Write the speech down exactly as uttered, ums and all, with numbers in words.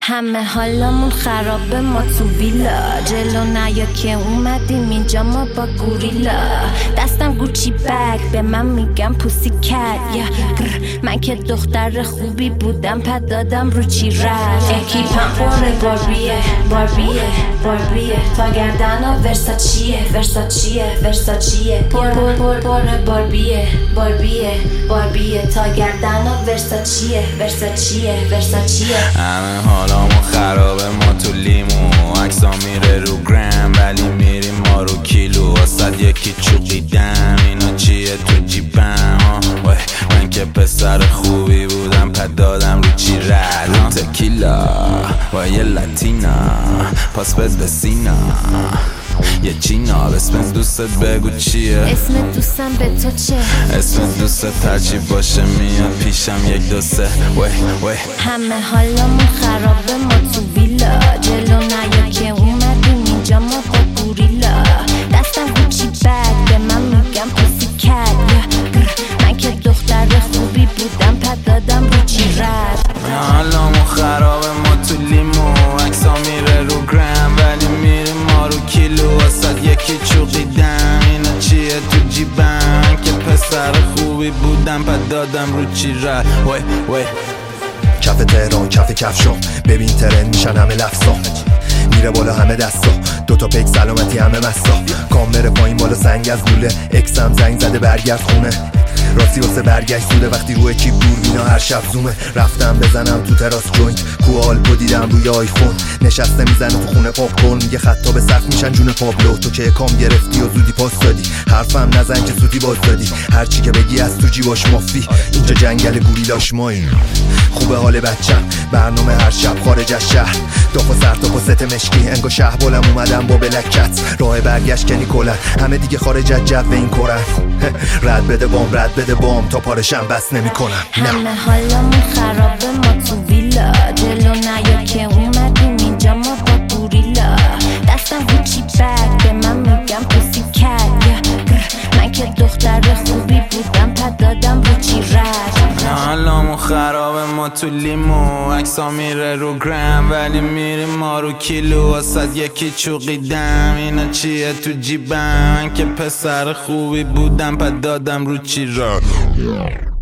همه حالمون خرابه، ما تو ویلا جلو نیا که اومدیم اینجا ما با گوریلا. دستم گوچی بگ به من میگم پوسی کت yeah. من که دختر خوبی بودم پد دادم رو چی رد. اکیپم پره باربیه باربیه باربیه تا گردنا ورساچیه ورساچیه ورساچیه پر پر پر پر باربیه باربیه باربیه تا گردنا ورساچیه ورساچیه ورساچیه. همه حالامون خرابه، ما تو لیمو عکسا میره رو گرم ولی میریم ما رو کیلو. واسد یکی چوقیدم اینا چیه تو جیبم. من که پسر خوبی بودم پد دادم رو چی رد. رو تکیلا با یه لاتینا پاس بز به سینا یه چینا. اسم دوستت بگو چیه؟ اسم دوستم به تو چه؟ اسم دوستت هرچی باشه میاد پیشم یک دو سه وی وی. همه حالمون خرابه، ما تو ویلا جلو نیا که اومدیم اینجا ما با گوریلا. دستم گوچی بگ به من میگم پوسی کت yeah. من که دختر خوبی بودم پد دادم رو چی رد. حالمون خرابه، ما تو لیمو عکسا میره رو گرم ولی میریم ما رو کیلو. واسد یکی چوقیدم اینا چیه تو جیبم. که پسر خوبی بودم پد دادم رو چی رد وی وی. کف تهران کف کفشام ببین ترند میشن همه لفظا. میره بالا همه دستا دوتا پیک سلامتی همه مستا. کام بره پایین بالا سنگ از لوله. اکسم زنگ زده برگرد خونه. راستی واسه برگشت زوده وقتی روی کیپ دور بینا هر شب زومه. رفتم بزنم تو تراس جوینت کو آلپو دیدم روی آیفون. نشسته میزنه تو خونه پاپ کن میگه خطا به سقف میشن جون پابلو. تو که کام گرفتی و زودی پاس دادی حرفم نزن که زودی باز دادی. هرچی که بگی از تو جیباش مافی اینجا جنگل گوریلاش ماییم. خوبه حال بچم برنامه هر شب خارج از شهر. داخل سر تا ست مشکی انگا شهر بالم اومدم با بلکت. راه برگشت کنی کلن همه دیگه خارج از جو این کرن. رد بده بام رد بده بام تا پارشم بس نمی کنم. همه حالمون خرابه، ما تو ویلا جلو نیا که اومدیم اینجا ما با گوریلا. دستم گوچی بگ به من میگم پوسی کت yeah. من که دختر خوبی بودم پد دادم رو چی رد. حالمون خرابه، ما تو لیمو عکسا میره رو گرم ولی میریم ما رو کیلو. واسد یکی چوقیدم اینا چیه تو جیبم. که پسر خوبی بودم پد دادم رو چی رد.